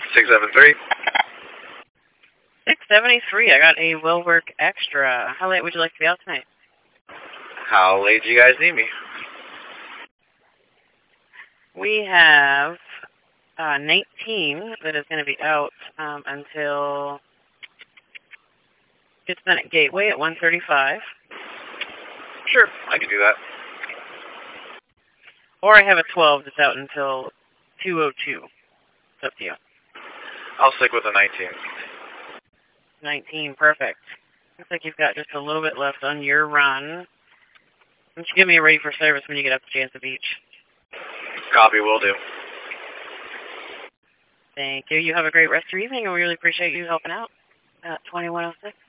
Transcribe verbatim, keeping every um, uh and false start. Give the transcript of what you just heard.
six seven three. six seventy-three. I got a Will Work Extra. How late would you like to be out tonight? How late do you guys need me? We have uh, nineteen that is going to be out um, until it's been at Gateway at one thirty-five. Sure, I can do that. Or I have a twelve that's out until two oh two. It's up to you. I'll stick with the nineteen. nineteen, perfect. Looks like you've got just a little bit left on your run. Why don't you give me a ready for service when you get up to Janza Beach? Copy, will do. Thank you. You have a great rest of your evening, and we really appreciate you helping out at twenty-one oh six.